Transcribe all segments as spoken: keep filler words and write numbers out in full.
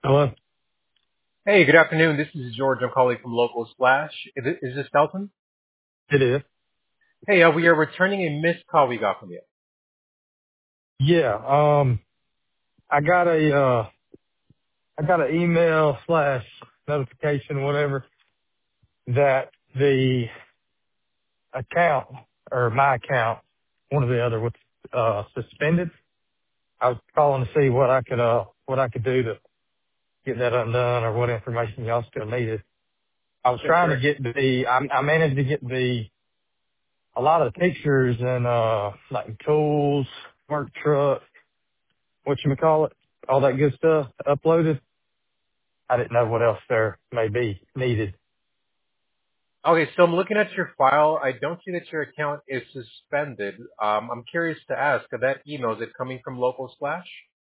Hello. Hey, good afternoon. This is George. I'm calling from Local Splash. Is, it, is this Dalton? It is. Hey, uh, we are returning a missed call we got from you. Yeah. Um, I got a, uh, I got an email slash notification, whatever, that the account or my account, one or the other, was uh, suspended. I was calling to see what I could, uh, what I could do to get that undone or what information y'all still needed. I was Yes, trying to sir. get the, I, I managed to get the, a lot of the pictures and, uh, like tools, work truck, what you call it, all that good stuff uploaded. I didn't know what else there may be needed. Okay, so I'm looking at your file. I don't see that your account is suspended. Um, I'm curious to ask, uh, that email, is it coming from Local Splash?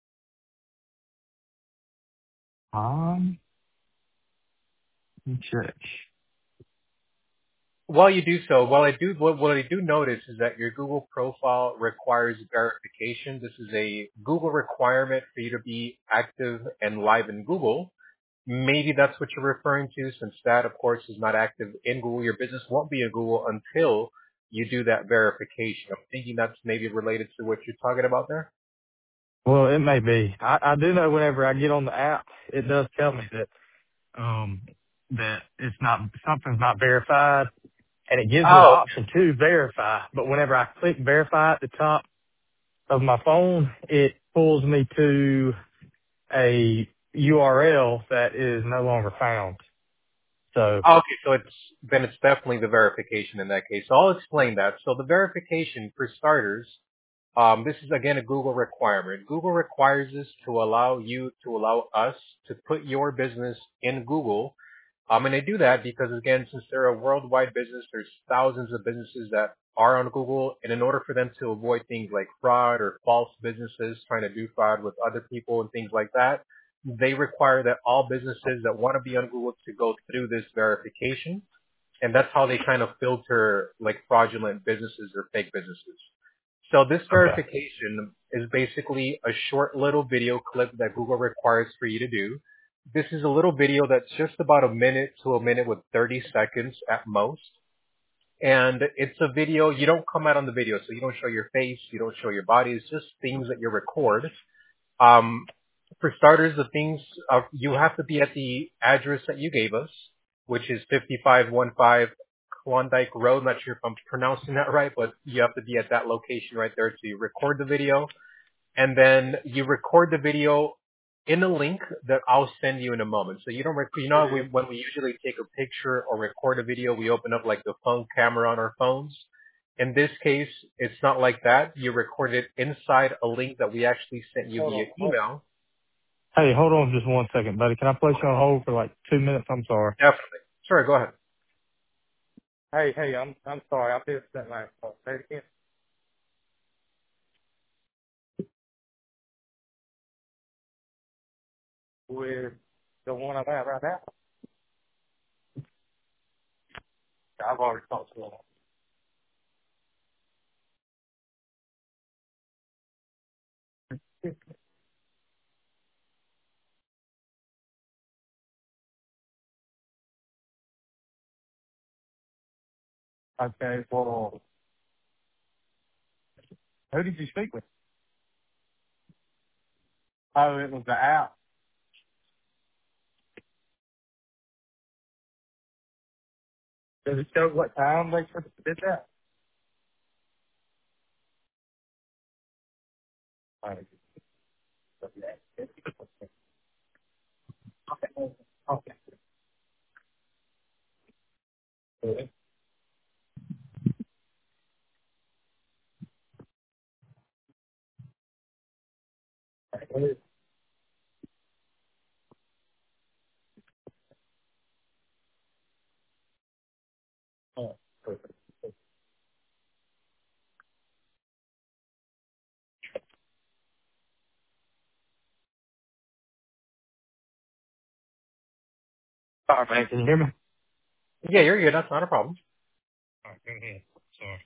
Um, let me check. While you do so, while I do, what, what I do notice is that your Google profile requires verification. This is a Google requirement for you to be active and live in Google. Maybe that's what you're referring to, since that, of course, is not active in Google. Your business won't be in Google until you do that verification. I'm thinking that's maybe related to what you're talking about there. Well, it may be. I, I do know whenever I get on the app, it does tell me that um that it's not something's not verified, and it gives me the Oh, option to verify. But whenever I click verify at the top of my phone, it pulls me to a U R L that is no longer found. So okay, so it's then it's definitely the verification in that case. So I'll explain that. So the verification, for starters, um, this is again a Google requirement. Google requires this to allow you to allow us to put your business in Google. Um, and they do that because, again, since they're a worldwide business, there's thousands of businesses that are on Google. And in order for them to avoid things like fraud or false businesses trying to do fraud with other people and things like that, they require that all businesses that want to be on Google to go through this verification. And that's how they kind of filter like fraudulent businesses or fake businesses. So this okay, verification is basically a short little video clip that Google requires for you to do. This is a little video that's just about a minute to a minute with thirty seconds at most. And it's a video, you don't come out on the video, so you don't show your face, you don't show your body, it's just things that you record. Um, for starters, the things, uh, you have to be at the address that you gave us, which is fifty-five fifteen Klondike Road. Not sure if I'm pronouncing that right, but you have to be at that location right there to record the video. And then you record the video in a link that I'll send you in a moment. So you don't, rec- you know, we, when we usually take a picture or record a video, we open up like the phone camera on our phones. In this case, it's not like that. You record it inside a link that we actually sent you hold via on. Hold email. Hey, hold on just one second, buddy. Can I place you on hold for like two minutes? I'm sorry. Definitely. Sure, go ahead. Hey, hey, I'm I'm sorry. I missed that last part. Say it again. With the one I'm at right now. I've already talked to them. Okay, well, who did you speak with? Oh, it was the app. Does it show what time they did that? Oh, okay. Okay. Oh, perfect. Sorry, man. Can you hear me? Yeah, you're good. That's not a problem. All right, go ahead. Sorry.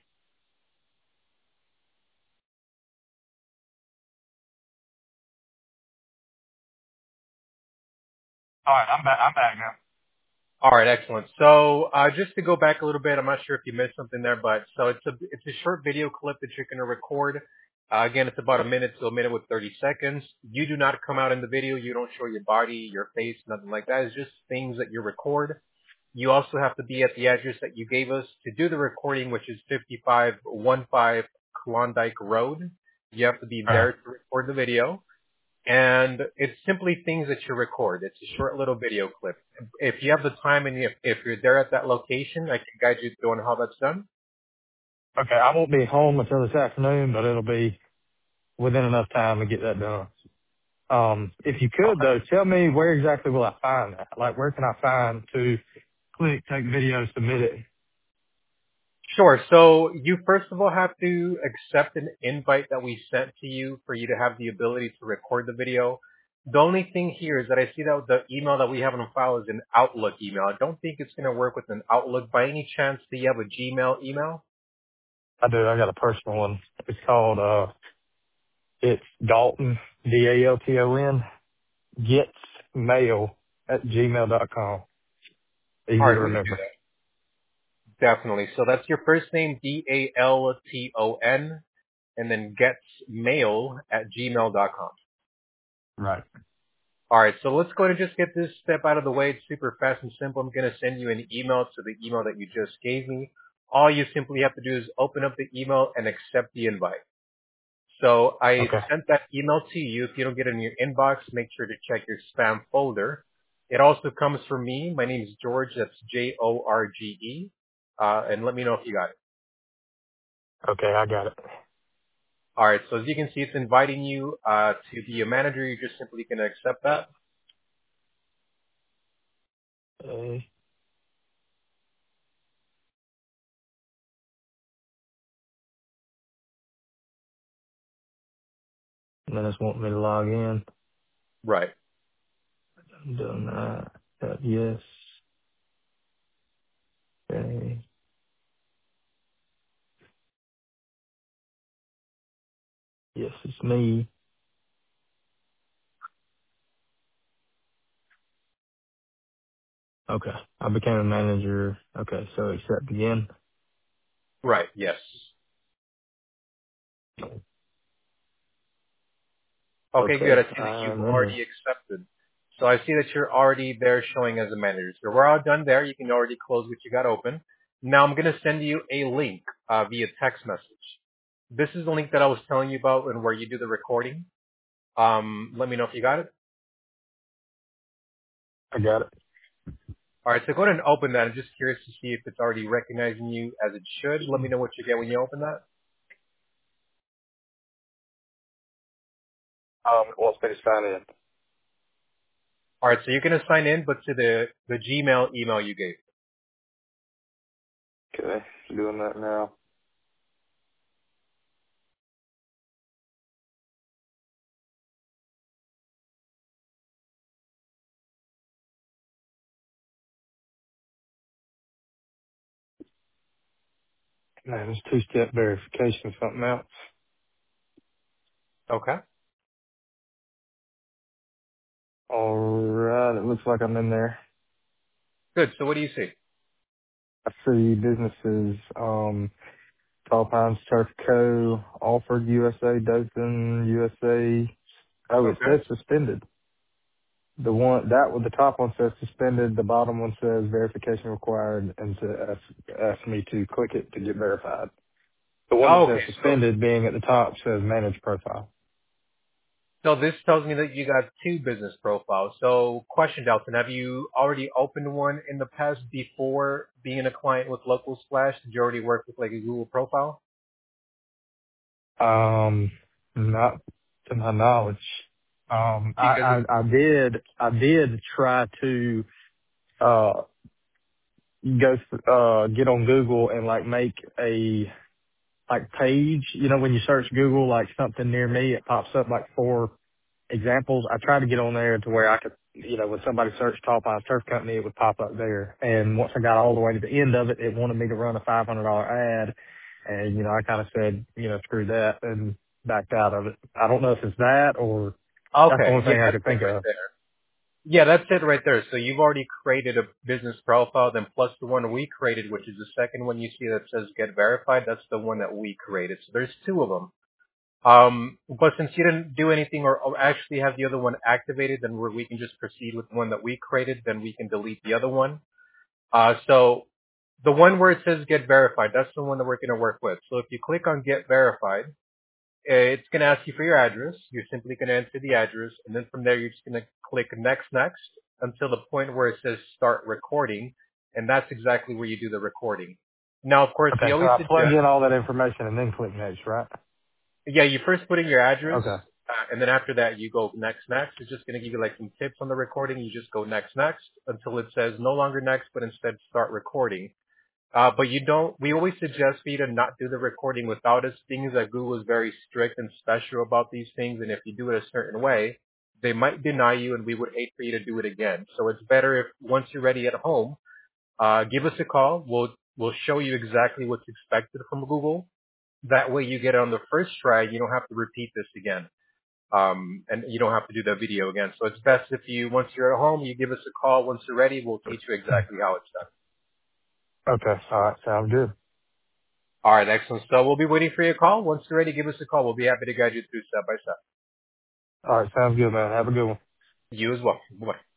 All right, I'm back. I'm back now. All right, excellent. So uh, just to go back a little bit, I'm not sure if you missed something there, but so it's a it's a short video clip that you're going to record. Uh, again, it's about a minute to a minute with thirty seconds. You do not come out in the video. You don't show your body, your face, nothing like that. It's just things that you record. You also have to be at the address that you gave us to do the recording, which is fifty-five fifteen Klondike Road. You have to be All right. there to record the video. And it's simply things that you record. It's a short little video clip. If you have the time and if, if you're there at that location, I can guide you through on how that's done. Okay, I won't be home until this afternoon, but it'll be within enough time to get that done. Um, if you could Okay. though, tell me where exactly will I find that? Like, where can I find to click, take video, submit it? Sure. So you first of all have to accept an invite that we sent to you for you to have the ability to record the video. The only thing here is that I see that the email that we have on file is an Outlook email. I don't think it's going to work with an Outlook. By any chance, do you have a Gmail email? I do. I got a personal one. It's called, uh, it's Dalton, D A L T O N, gets mail at gmail dot com. All Easy to right, we can do remember. that. Definitely. So that's your first name, D A L T O N, and then gets mail at gmail dot com. Right. All right, so let's go ahead and just get this step out of the way. It's super fast and simple. I'm going to send you an email to the email that you just gave me. All you simply have to do is open up the email and accept the invite. So I Okay. sent that email to you. If you don't get it in your inbox, make sure to check your spam folder. It also comes from me. My name is George. That's J O R G E. Uh, and let me know if you got it. Okay, I got it. All right, so as you can see, it's inviting you uh, to be a manager. You're just simply going to accept that. Okay. And then it's wanting me to log in. Right. I'm doing that. Uh, yes. Okay. Yes, it's me. Okay. I became a manager. Okay, so accept again. Right, yes. Okay, good. Okay, I see that you've I'm in already here. accepted. So I see that you're already there showing as a manager. So we're all done there. You can already close what you got open. Now I'm going to send you a link uh, via text message. This is the link that I was telling you about and where you do the recording. Um, let me know if you got it. I got it. All right, so go ahead and open that. I'm just curious to see if it's already recognizing you as it should. Let me know what you get when you open that. Um, it wants me to sign in. All right, so you're going to sign in, but to the, the Gmail email you gave. Okay, doing that now. Man, this two-step verification is something else. Okay, All right, it looks like I'm in there. good. So what do you see? I see businesses, um, Tall Pines Turf Co., Alford U S A, Dothan U S A. Oh, it Okay. says suspended. The one that with the top one says suspended. The bottom one says verification required, and to ask, ask me to click it to get verified. The one that Oh, says okay, so suspended, being at the top, says manage profile. So this tells me that you got two business profiles. So question, Dalton, have you already opened one in the past before being a client with Local Splash? Did you already work with like a Google profile? Um, not to my knowledge. Um, Because I, I, I did, I did try to, uh, go, uh, get on Google and like make a, like page, you know, when you search Google, like something near me, it pops up like four examples. I tried to get on there to where I could, you know, when somebody searched Tall Pines Turf Company, it would pop up there. And once I got all the way to the end of it, it wanted me to run a five hundred dollars ad. And, you know, I kind of said, you know, screw that and backed out of it. I don't know if it's that or that's the okay, only yeah, thing I that's could it think right of. there. Yeah, that's it right there. So you've already created a business profile, then plus the one we created, which is the second one you see that says get verified. That's the one that we created. So there's two of them. Um, but since you didn't do anything or, or actually have the other one activated, then we're, we can just proceed with the one that we created. Then we can delete the other one. Uh, so the one where it says get verified, that's the one that we're going to work with. So if you click on get verified, it's going to ask you for your address. You're simply going to enter the address, and then from there, you're just going to click next, next, until the point where it says start recording, and that's exactly where you do the recording. Now, of course, we Okay, so always I plug suggest, in all that information and then click next, right? yeah, you first put in your address, Okay. uh, and then after that, you go next, next. It's just going to give you like some tips on the recording. You just go next, next, until it says no longer next, but instead start recording. Uh, but you don't, we always suggest for you to not do the recording without us. Things that Google is very strict and special about these things. And if you do it a certain way, they might deny you and we would hate for you to do it again. So it's better if once you're ready at home, uh, give us a call. We'll, we'll show you exactly what's expected from Google. That way you get it on the first try. You don't have to repeat this again. Um, and you don't have to do the video again. So it's best if you, once you're at home, you give us a call. Once you're ready, we'll teach you exactly how it's done. Okay. All right. Sounds good. All right, excellent. So we'll be waiting for your call. Once you're ready, give us a call. We'll be happy to guide you through step by step. All right. Sounds good, man. Have a good one. You as well. Bye-bye.